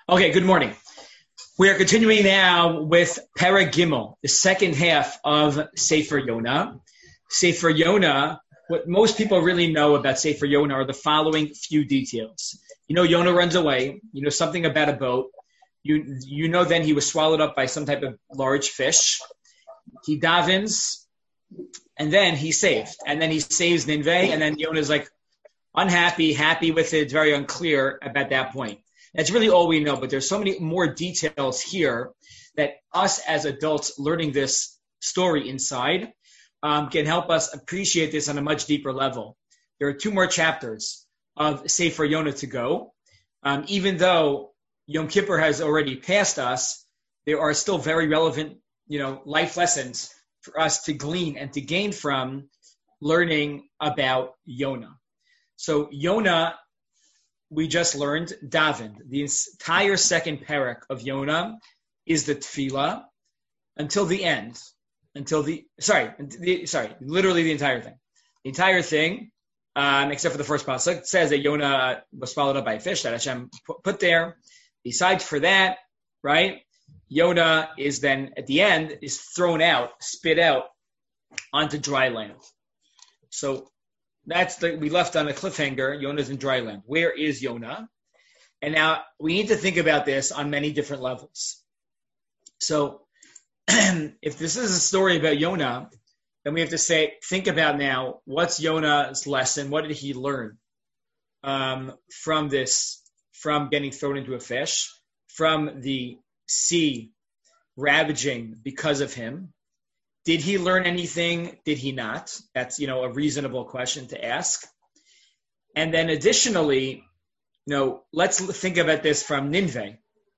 Okay, good morning. We are continuing now with Perek Gimel, the second half of Sefer Yonah. Sefer Yonah, what most people really know about Sefer Yonah are the following few details. You know, Yonah runs away. You know something about a boat. You know then he was swallowed up by some type of large fish. He davens, and then he's saved. And then he saves Nineveh, and then Yonah's like unhappy, happy with it. It's very unclear about that point. That's really all we know, but there's so many more details here that us as adults learning this story inside can help us appreciate this on a much deeper level. There are two more chapters of Sefer Yonah to go. Even though Yom Kippur has already passed us, there are still very relevant, life lessons for us to glean and to gain from learning about Yonah. So Yonah, we just learned daven. The entire second parak of Yonah is the tefillah until the end. Literally the entire thing. The entire thing, except for the first pasuk, says that Yonah was swallowed up by a fish that Hashem put there. Besides for that, right, Yonah is then, at the end, is thrown out, spit out onto dry land. So we left on a cliffhanger. Yonah's in dry land. Where is Yonah? And now we need to think about this on many different levels. So if this is a story about Yonah, then we have to think about now, what's Yonah's lesson? What did he learn from this, from getting thrown into a fish, from the sea ravaging because of him? Did he learn anything? Did he not? That's, a reasonable question to ask. And then additionally, let's think about this from Nineveh.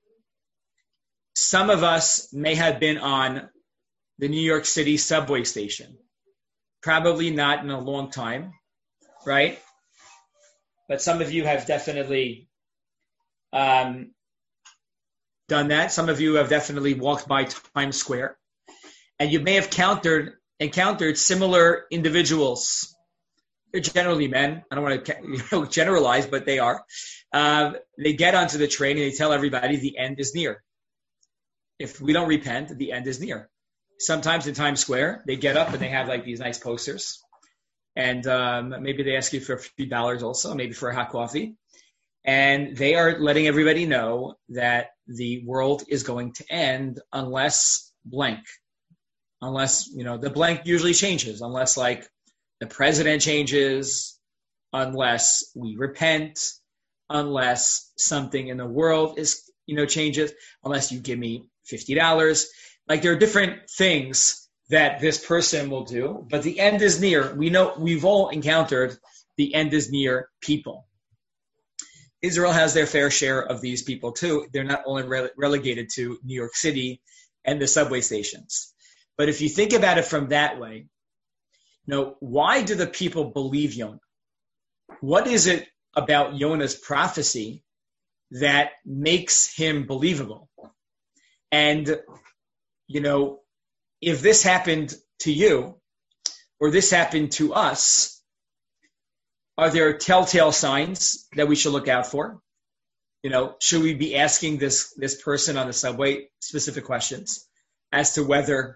Some of us may have been on the New York City subway station. Probably not in a long time, right? But some of you have definitely done that. Some of you have definitely walked by Times Square. And you may have encountered similar individuals. They're generally men. I don't want to generalize, but they are. They get onto the train and they tell everybody the end is near. If we don't repent, the end is near. Sometimes in Times Square, they get up and they have like these nice posters. And maybe they ask you for a few dollars also, maybe for a hot coffee. And they are letting everybody know that the world is going to end unless blank. Unless, the blank usually changes, unless like the president changes, unless we repent, unless something in the world is, changes, unless you give me $50. Like there are different things that this person will do, but the end is near. We know we've all encountered the end is near people. Israel has their fair share of these people too. They're not only relegated to New York City and the subway stations. But if you think about it from that way, why do the people believe Yonah? What is it about Yonah's prophecy that makes him believable? And, if this happened to you or this happened to us, are there telltale signs that we should look out for? Should we be asking this person on the subway specific questions as to whether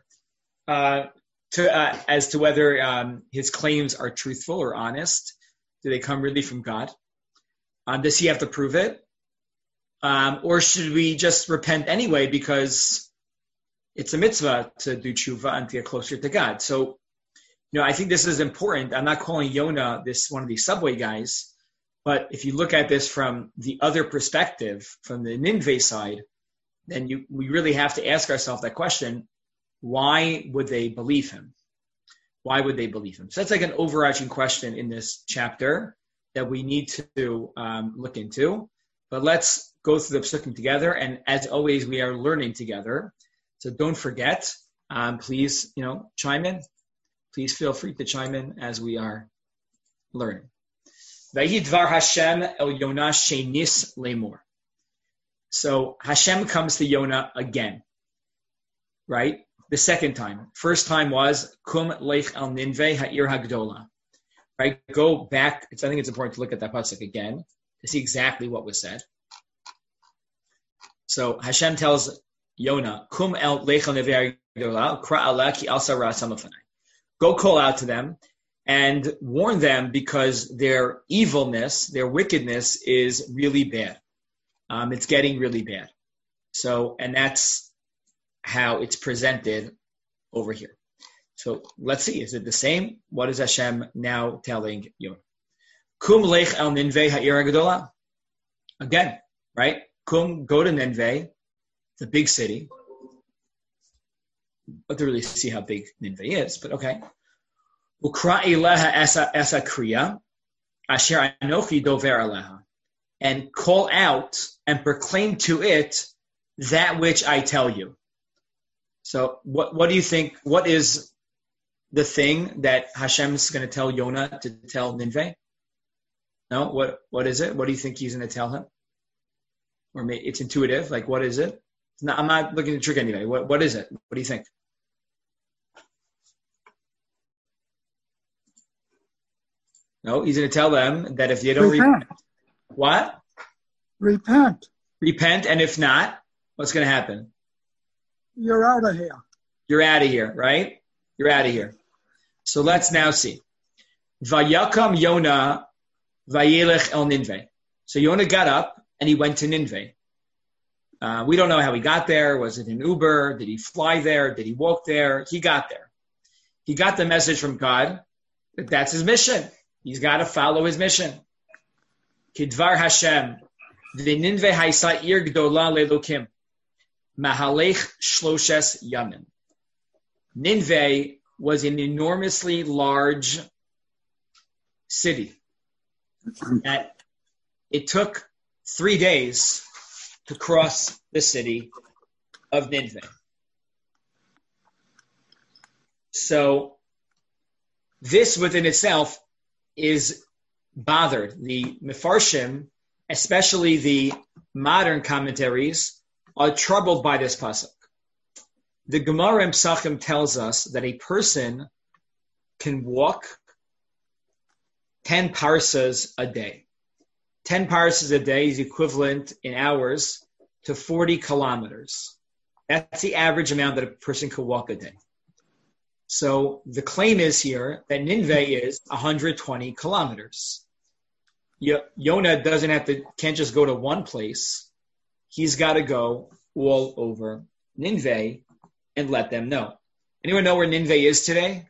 his claims are truthful or honest? Do they come really from God? Does he have to prove it? Or should we just repent anyway because it's a mitzvah to do tshuva and to get closer to God? So, I think this is important. I'm not calling Yonah one of these subway guys, but if you look at this from the other perspective, from the Nineveh side, then we really have to ask ourselves that question. Why would they believe him? Why would they believe him? So that's like an overarching question in this chapter that we need to look into. But let's go through the psukim together. And as always, we are learning together. So don't forget, please, chime in. Please feel free to chime in as we are learning. Vayidvar Hashem el Yonah shenis lemor. So Hashem comes to Yonah again, right? The second time. First time was Kum lech al Ninveh ha'ir hagdola. Right? Go back. I think it's important to look at that pasuk again to see exactly what was said. So Hashem tells Yonah, Kum el lecha nevei gedola, kra ala ki al sarah samafanai. Go call out to them and warn them because their evilness, their wickedness is really bad. It's getting really bad. So, and that's how it's presented over here. So let's see, is it the same? What is Hashem now telling Yonah? Kum lech el Ninveh ha'ir gedola. Again, right? Kum, go to Ninveh, the big city. But to really see how big Ninveh is, but okay. Ukra ilaha esa kriya, asher anochi dover aleha, and call out and proclaim to it that which I tell you. So, what do you think? What is the thing that Hashem is going to tell Yonah to tell Ninveh? No, what is it? What do you think he's going to tell him? Or maybe it's intuitive. Like, what is it? No, I'm not looking to trick anybody. What is it? What do you think? No, he's going to tell them that if they don't repent. What? Repent. Repent, and if not, what's going to happen? You're out of here. You're out of here, right? You're out of here. So let's now see. Vayakam Yonah vayelech el Ninveh. So Yonah got up and he went to Ninveh. We don't know how he got there. Was it an Uber? Did he fly there? Did he walk there? He got there. He got the message from God that that's his mission. He's got to follow his mission. Kidvar Hashem, v'Ninveh haisa ir gdola lelokim, mahalech shloshes yamim. Ninveh was an enormously large city. That it took 3 days to cross the city of Ninveh. So this within itself is bothered. The Mefarshim, especially the modern commentaries, are troubled by this pasuk. The Gemara in Pesachim tells us that a person can walk 10 parsas a day. 10 parsas a day is equivalent in hours to 40 kilometers. That's the average amount that a person could walk a day. So the claim is here that Ninveh is 120 kilometers. Yonah can't just go to one place. He's got to go all over Ninveh and let them know. Anyone know where Ninveh is today?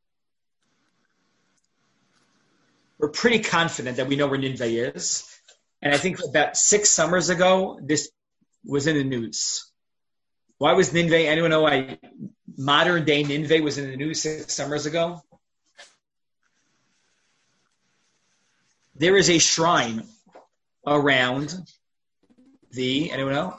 We're pretty confident that we know where Ninveh is. And I think about 6 summers ago, this was in the news. Why was Ninveh? Anyone know why modern day Ninveh was in the news 6 summers ago? There is a shrine around anyone know?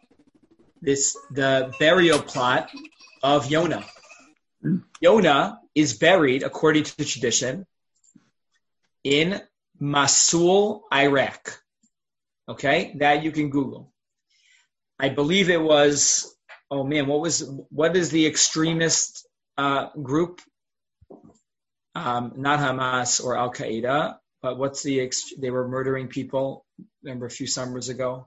The burial plot of Yonah. Yonah is buried, according to the tradition, in Mosul, Iraq. Okay? That you can Google. I believe it was, what is the extremist group? Not Hamas or Al-Qaeda, but what's they were murdering people, remember, a few summers ago?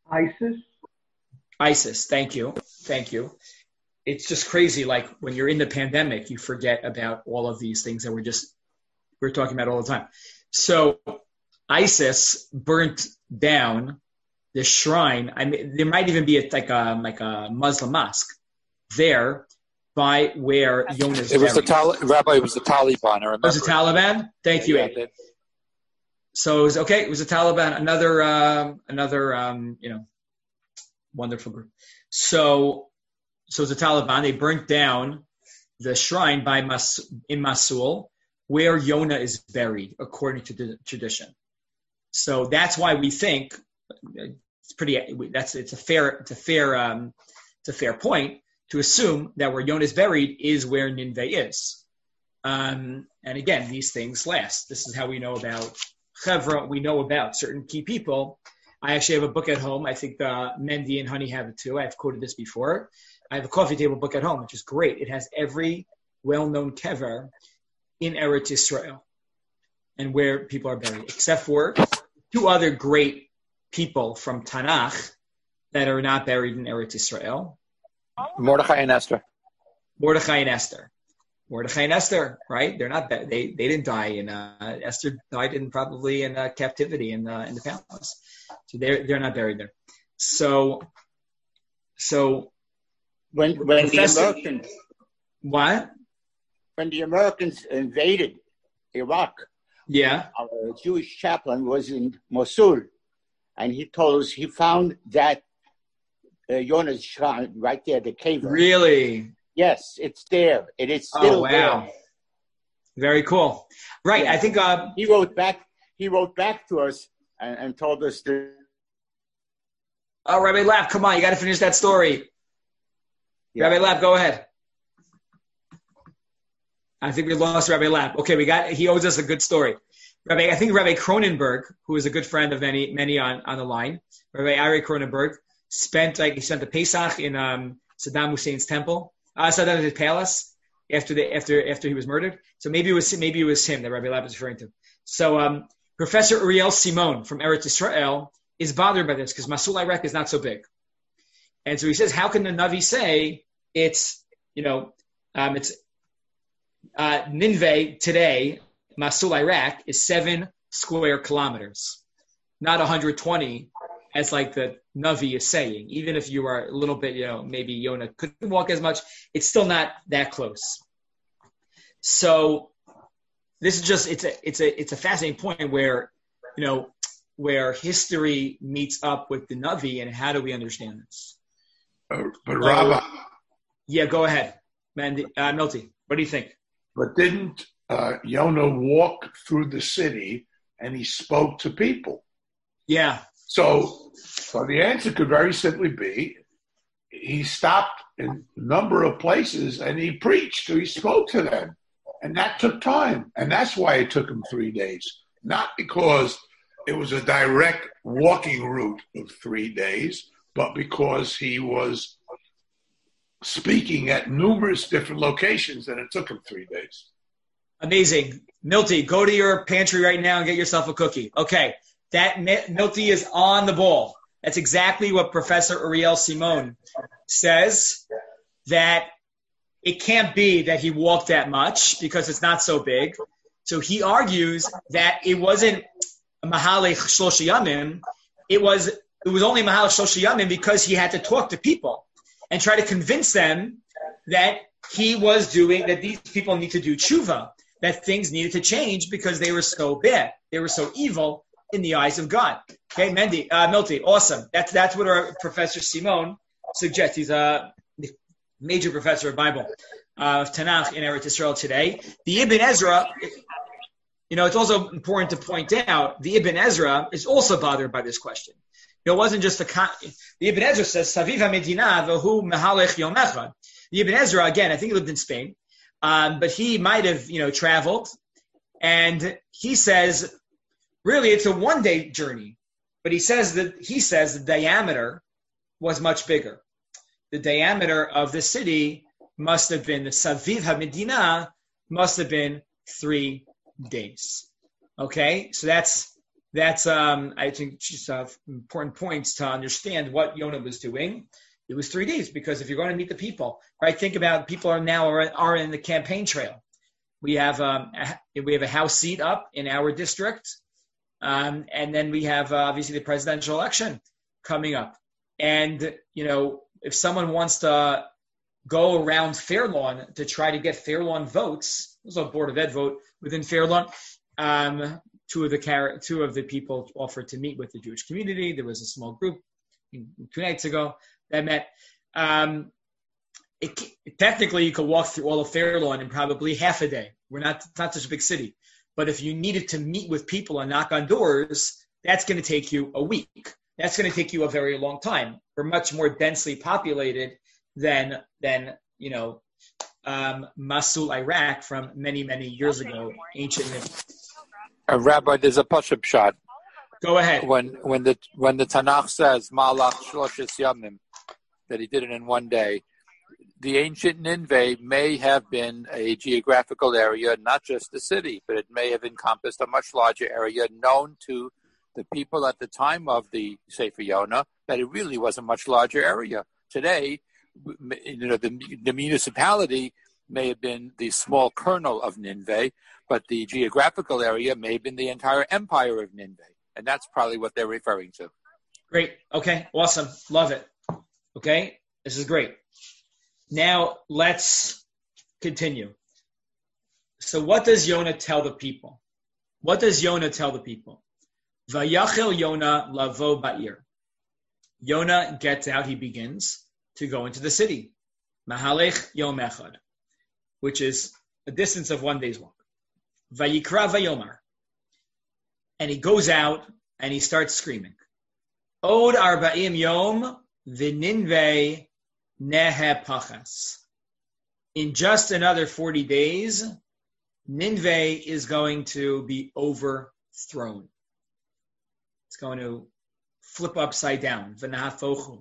ISIS, thank you. It's just crazy, like when you're in the pandemic, you forget about all of these things that we're talking about all the time. So ISIS burnt down the shrine. I mean, there might even be a Muslim mosque there by where Yonah's It was buried. Rabbi, it was the Taliban, I remember. It was the Taliban? Thank you, Abe. So it was okay. It was the Taliban, another wonderful group. So it was the Taliban. They burnt down the shrine in Mosul, where Yonah is buried, according to the tradition. So that's why we think it's a fair point to assume that where Yonah is buried is where Ninveh is. And again, these things last. This is how we know about Chevra. We know about certain key people. I actually have a book at home. I think Mendy and Honey have it too. I've quoted this before. I have a coffee table book at home, which is great. It has every well-known kever in Eretz Yisrael and where people are buried, except for 2 other great people from Tanakh that are not buried in Eretz Israel? Mordechai and Esther. Mordechai and Esther. Mordechai and Esther, right? They're not. They didn't die in. Esther died probably in captivity in the palace, so they're not buried there. So when the Americans what? When the Americans invaded Iraq, yeah, our Jewish chaplain was in Mosul, and he told us he found that Yonah's shrine right there, the cave. Really? Yes, it's there. It is still there. Very cool. Right. Yeah. I think he wrote back to us and told us that. Oh, Rabbi Lapp, come on, you got to finish that story. Yeah. Rabbi Lapp, go ahead. I think we lost Rabbi Lapp. Okay, he owes us a good story. I think Rabbi Cronenberg, who is a good friend of many on the line, Rabbi Ari Cronenberg, spent the Pesach in Saddam Hussein's temple. Saddam Hussein's palace after he was murdered. So maybe it was him that Rabbi Lapp is referring to. So Professor Uriel Simon from Eretz Israel is bothered by this because Masul Iraq is not so big, and so he says, how can the Navi say it's Nineveh today? Masul Iraq is 7 square kilometers, not 120. As like the Navi is saying, even if you are a little bit, maybe Yonah couldn't walk as much, it's still not that close. So this is just, it's a fascinating point where history meets up with the Navi, and how do we understand this? But Rabbi. Yeah, go ahead. Milty, what do you think? But didn't Yonah walk through the city and he spoke to people? Yeah. So the answer could very simply be he stopped in a number of places and he preached or he spoke to them. And that took time. And that's why it took him 3 days. Not because it was a direct walking route of 3 days, but because he was speaking at numerous different locations and it took him 3 days. Amazing. Milty, go to your pantry right now and get yourself a cookie. Okay. That Milty is on the ball. That's exactly what Professor Uriel Simon says, that it can't be that he walked that much because it's not so big. So he argues that it wasn't Mahalech Shlosh Yamim. It was only Mahalech Shlosh Yamim because he had to talk to people and try to convince them that that these people need to do tshuva, that things needed to change because they were so bad. They were so evil in the eyes of God. Okay, Milty, awesome. That's what our Professor Simon suggests. He's a major professor of Bible, of Tanakh in Eretz Israel today. The Ibn Ezra, it's also important to point out, the Ibn Ezra is also bothered by this question. It wasn't just the Ibn Ezra says, Saviv HaMedina v'hu mehalech yom echad. The Ibn Ezra, again, I think he lived in Spain, but he might have, traveled, and he says, really, it's a one-day journey, but he says the diameter was much bigger. The diameter of the city must have been, the Saviv HaMedina must have been 3 days. Okay, so that's I think just important points to understand what Yonah was doing. It was 3 days because if you're going to meet the people, right? Think about people are in the campaign trail. We have a House seat up in our district. And then we have obviously the presidential election coming up. And, if someone wants to go around Fair Lawn to try to get Fair Lawn votes, there's a Board of Ed vote within Fair Lawn. Two of the people offered to meet with the Jewish community. There was a small group 2 nights ago that met. Technically, you could walk through all of Fair Lawn in probably half a day. It's not such a big city. But if you needed to meet with people and knock on doors, that's going to take you a week. That's going to take you a very long time. We're much more densely populated than Masul, Iraq from many, many years ago, ancient. Rabbi, there's a push-up shot. Go ahead. When the Tanakh says Malach Shloshes Yamim, that he did it in 1 day, the ancient Nineveh may have been a geographical area, not just the city, but it may have encompassed a much larger area known to the people at the time of the Sefer Yonah that it really was a much larger area. Today, the municipality may have been the small kernel of Nineveh, but the geographical area may have been the entire empire of Nineveh. And that's probably what they're referring to. Great. Okay. Awesome. Love it. Okay. This is great. Now let's continue. So what does Yonah tell the people? What does Yonah tell the people? Vayachel Yonah lavo ba'ir. Yonah gets out, he begins to go into the city. Mahalech yom echad, which is a distance of 1 day's walk. Vayikra vayomar. And he goes out and he starts screaming. Od arba'im yom v'ninveh nehepachas. In just another 40 days, Nineveh is going to be overthrown. It's going to flip upside down. V'nahafochu.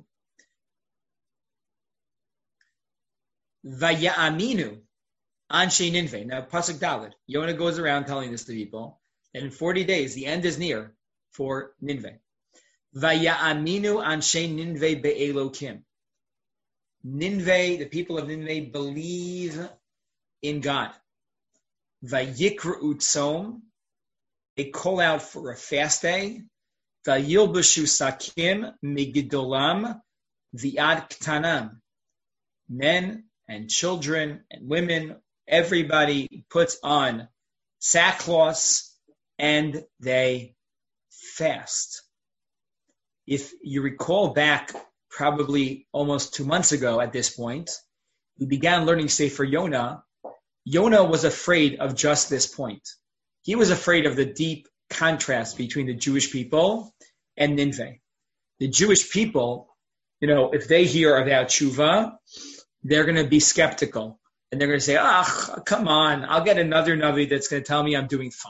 Vaya'aminu anshe Nineveh. Now, Pasuk Dalet. Yonah goes around telling this to people. And in 40 days, the end is near for Nineveh. Vaya'aminu anshe Nineveh be'elokim. Nineveh, the people of Nineveh, believe in God. Vayikru tzom. They call out for a fast day. Vayilbashu sakim migidolam vi'ad ktanam. Men and children and women, everybody puts on sackcloth and they fast. If you recall back probably almost 2 months ago at this point, we began learning Sefer Yonah. Yonah was afraid of just this point. He was afraid of the deep contrast between the Jewish people and Nineveh. The Jewish people, if they hear about tshuva, they're going to be skeptical. And they're going to say, come on, I'll get another Navi that's going to tell me I'm doing fine.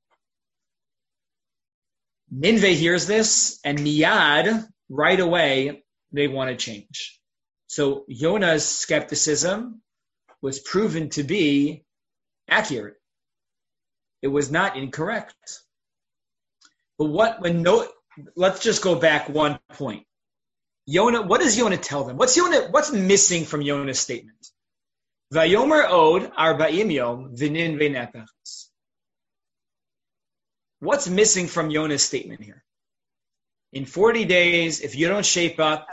Nineveh hears this, and miyad, right away, they want to change. So Yonah's skepticism was proven to be accurate. It was not incorrect. But let's just go back 1 point. Yonah, what does Yonah tell them? What's missing from Yonah's statement? Vayomer od arba'im yom v'ninveh nepachas. What's missing from Yonah's statement here? In 40 days, if you don't shape up,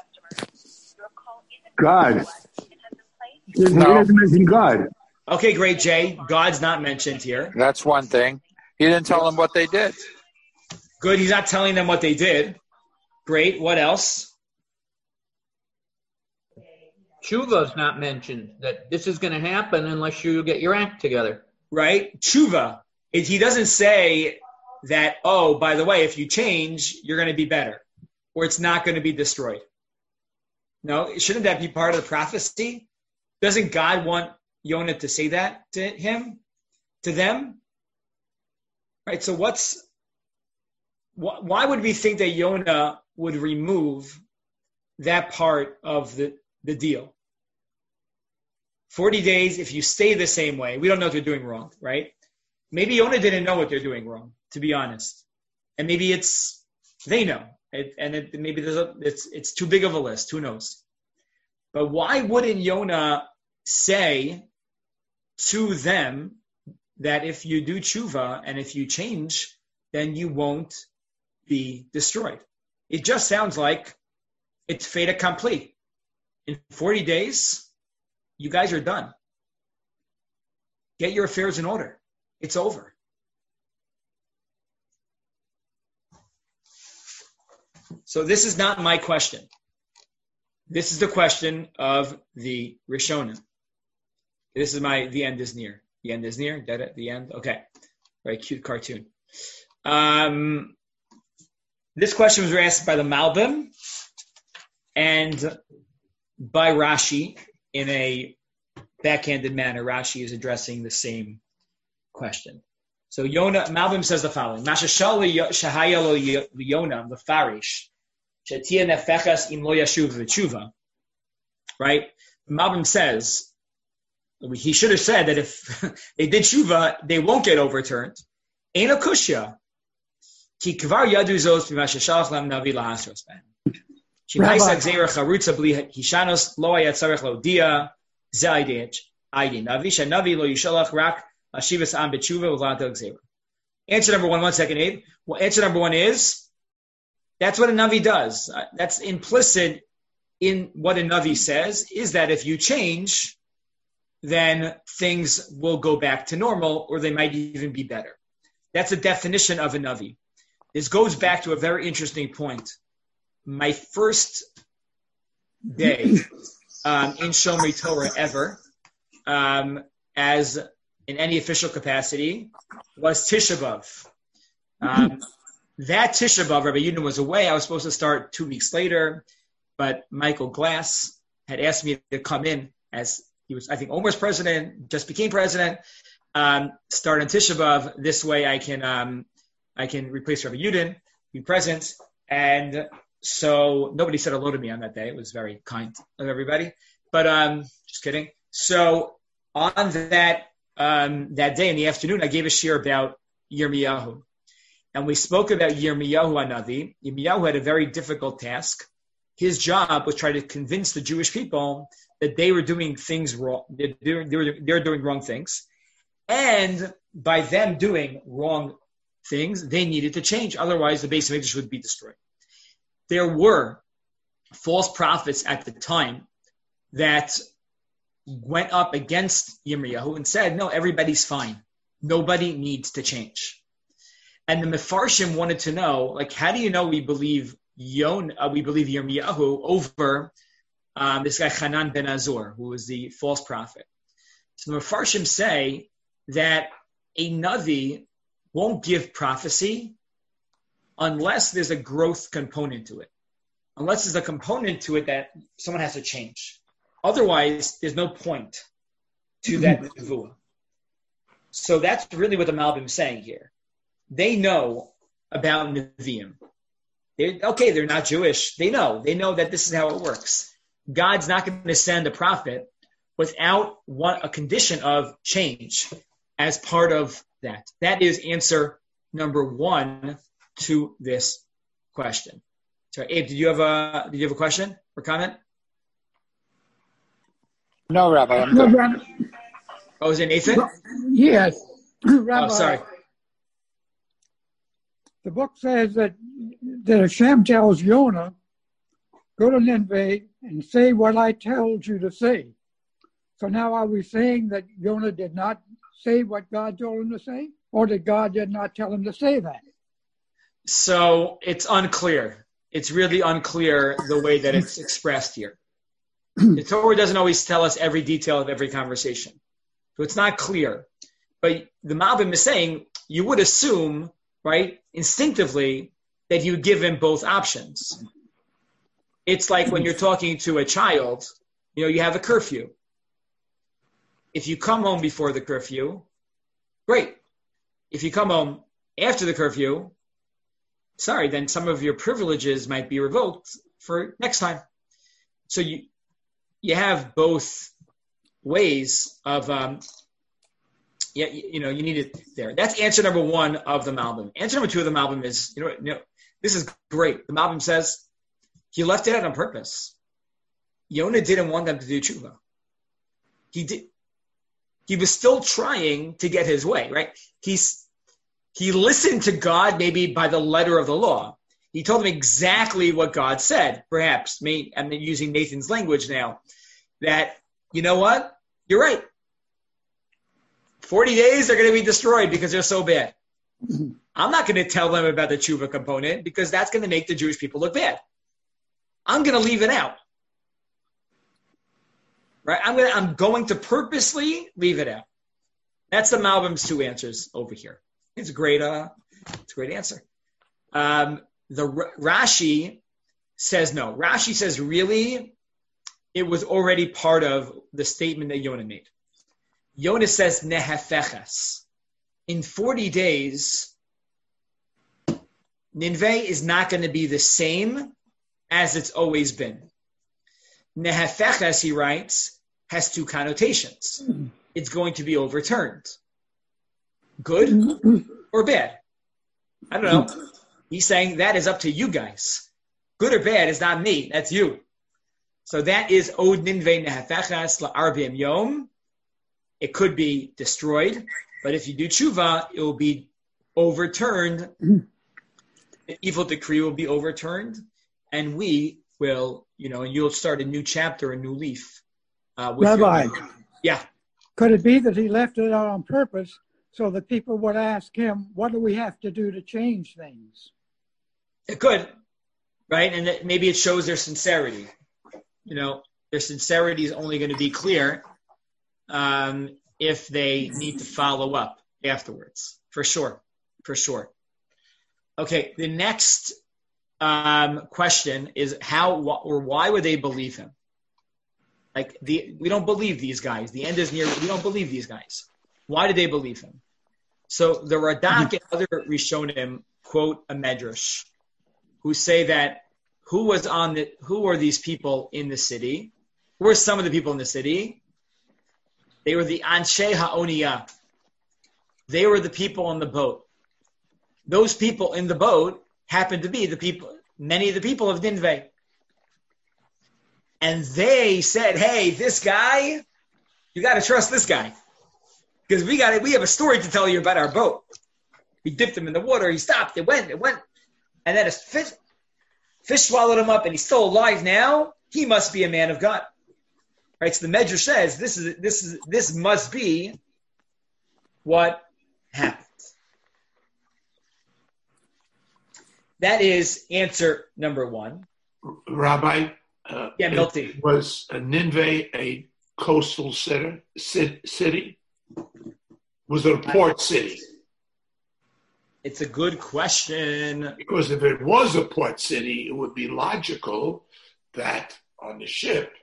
God. He doesn't mention God. Okay, great, Jay. God's not mentioned here. That's one thing. He didn't tell them what they did. Good. He's not telling them what they did. Great. What else? Tshuva is not mentioned, that this is going to happen unless you get your act together. Right? Tshuva. He doesn't say that, by the way, if you change, you're going to be better, or it's not going to be destroyed. No, shouldn't that be part of the prophecy? Doesn't God want Yonah to say that to them? Right? So why would we think that Yonah would remove that part of the deal? 40 days, if you stay the same way, we don't know if they're doing wrong, right? Maybe Yonah didn't know what they're doing wrong, to be honest. And maybe they know. Maybe it's too big of a list, who knows? But why wouldn't Yonah say to them that if you do tshuva and if you change, then you won't be destroyed? It just sounds like it's fait accompli. In 40 days, you guys are done. Get your affairs in order. It's over. So this is not my question. This is the question of the Rishonim. This is the end is near. The end is near? Dead at the end? Okay. Very cute cartoon. This question was asked by the Malbim and by Rashi in a backhanded manner. Rashi is addressing the same question. So Malbim says the following: Mashashal shahayalo Yonah lefarish shetia nefechas im lo yashuv v'tshuva. Right? Malbim says he should have said that if they did tshuva, they won't get overturned. Ain't a kushya. Ki kvar yadu zos b'ma sheshalach lam navi lahasros ben. Rabbi. Hishanos lo ayatzarech lo dia zaydich aydin navi shenavi lo yishalach rak ashivas am b'tshuva v'lata gzeira. Answer number 1 second, Abe. Well, answer number 1 is that's what a navi does. That's implicit in what a navi says is that if you change, then things will go back to normal, or they might even be better. That's the definition of a navi. This goes back to a very interesting point. My first day in Shomrei Torah ever, as in any official capacity, was Tisha B'Av. That Tisha B'Av, Rabbi Yudin was away. I was supposed to start 2 weeks later, but Michael Glass had asked me to come in as he was, I think, Omer's president, just became president, start on Tisha B'Av. This way I can replace Rabbi Yudin, be present. And so nobody said hello to me on that day. It was very kind of everybody. But just kidding. So on that day in the afternoon, I gave a shir about Yirmiyahu. And we spoke about Yirmiyahu Hanavi. Yirmiyahu had a very difficult task. His job was try to convince the Jewish people that they were doing things wrong. They're doing wrong things. And by them doing wrong things, they needed to change. Otherwise, the Beis Hamikdash would be destroyed. There were false prophets at the time that went up against Yirmiyahu and said, no, everybody's fine. Nobody needs to change. And the Mefarshim wanted to know, like, how do you know we believe Yirmiyahu over this guy Hanan ben Azor, who was the false prophet? So the Mefarshim say that a Navi won't give prophecy unless there's a growth component to it. Unless there's a component to it that someone has to change. Otherwise, there's no point to that nevuah. So that's really what the Malbim is saying here. They know about Nevi'im. They're not Jewish. They know that this is how it works. God's not going to send a prophet without a condition of change as part of that. That is answer number 1 to this question. Sorry, Abe, did you have a question or comment? No, Rabbi. I'm good. Oh, is it Nathan? Yes. Rabbi, Oh, sorry. the book says that Hashem tells Yonah, go to Nineveh and say what I told you to say. So now are we saying that Yonah did not say what God told him to say? Or did God did not tell him to say that? So it's unclear. It's really unclear the way that it's expressed here. The Torah doesn't always tell us every detail of every conversation. So it's not clear. But the Malbim is saying you would assume, right, instinctively, that you would give him both options. It's like when you're talking to a child, you have a curfew. If you come home before the curfew, great. If you come home after the curfew, sorry, then some of your privileges might be revoked for next time. So you have both ways of, you need it there. That's answer number 1 of the Malbim. Answer number 2 of the Malbim is, this is great. The Malbim says he left it out on purpose. Yonah didn't want them to do tshuva. He was still trying to get his way, right? He listened to God maybe by the letter of the law. He told them exactly what God said, perhaps. I'm using Nathan's language now. That, you know what? You're right. 40 days, they're going to be destroyed because they're so bad. I'm not going to tell them about the tshuva component because that's going to make the Jewish people look bad. I'm going to leave it out. Right? I'm going to purposely leave it out. That's the Malbim's 2 answers over here. It's a great answer. The Rashi says no. Rashi says really, it was already part of the statement that Yonah made. Yonah says nehefeches. In 40 days, Nineveh is not going to be the same as it's always been. Nehefeches, he writes, has 2 connotations. It's going to be overturned. Good or bad? I don't know. He's saying that is up to you guys. Good or bad is not me. That's you. So that is Od Ninveh Nehafechas La'arbim Yom. It could be destroyed, but if you do tshuva, it will be overturned. The evil decree will be overturned, and we will, and you'll start a new chapter, a new leaf. Rabbi, yeah. Could it be that he left it out on purpose so that people would ask him, what do we have to do to change things? It could, right? And maybe it shows their sincerity. Their sincerity is only going to be clear if they need to follow up afterwards, for sure. Okay, the next question is why would they believe him? We don't believe these guys. The end is near. We don't believe these guys. Why did they believe him? So the Radak and other Rishonim quote a medrash who say that who were these people in the city? Who were some of the people in the city? They were the Anshe Ha'oniyah. They were the people on the boat. Those people in the boat happened to be many of the people of Nineveh. And they said, hey, this guy, you got to trust this guy. Because we have a story to tell you about our boat. We dipped him in the water, he stopped, it went. And then a fish swallowed him up and he's still alive now. He must be a man of God. Right? So the Medrash says this must be what happened. That is answer number one. Rabbi, Milty. Was Nineveh a coastal city? Was it a port city? It's a good question. Because if it was a port city, it would be logical that on the ship,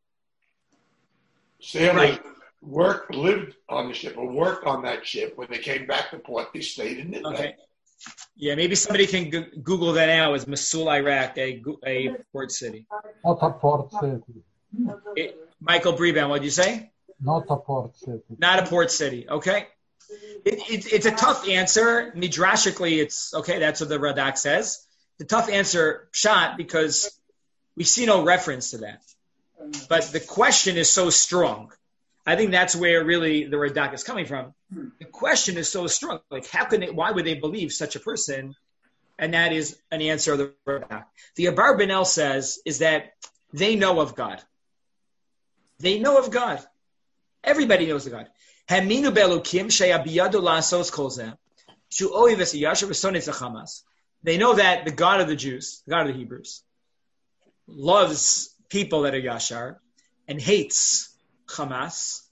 sailors lived on the ship or worked on that ship. When they came back to port, they stayed in Nineveh. Okay. Yeah, maybe somebody can Google that now. Is Mosul, Iraq, a port city? Not a port city. Michael Breban, what did you say? Not a port city. Not a port city. Okay. It's a tough answer. Midrashically, it's okay. That's what the Radak says. It's a tough answer, shot, because we see no reference to that. But the question is so strong. I think that's where really the Radak is coming from. The question is so strong. Why would they believe such a person? And that is an answer of the Radak. The Abarbanel says is that they know of God. They know of God. Everybody knows of God. They know that the God of the Jews, the God of the Hebrews, loves people that are Yashar and hates Hamas.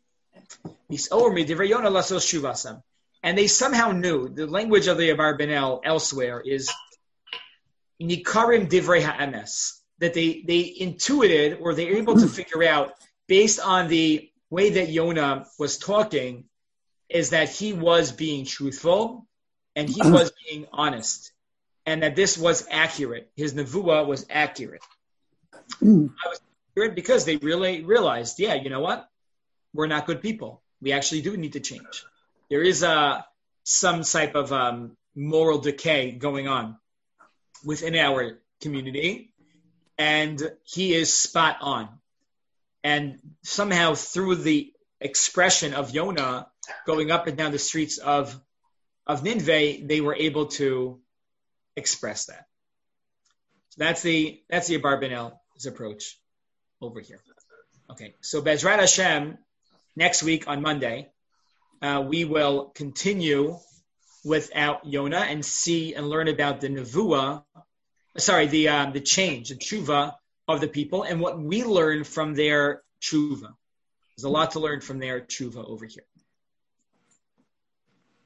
And they somehow knew, the language of the Abarbanel elsewhere is Nikarim Divrei Ha'emes, that they intuited or they were able to figure out based on the way that Yonah was talking is that he was being truthful and he was being honest and that this was accurate. His nevuah was accurate. I was accurate because they really realized, you know what? We're not good people. We actually do need to change. There is some type of moral decay going on within our community, and he is spot on. And somehow through the expression of Yonah going up and down the streets of Nineveh, they were able to express that. So that's the Abarbanel's approach over here. Okay, so Bezrat Hashem, next week on Monday, we will continue without Yonah and see and learn about the nevuah, the change, the tshuva of the people and what we learn from their tshuva. There's a lot to learn from their tshuva over here.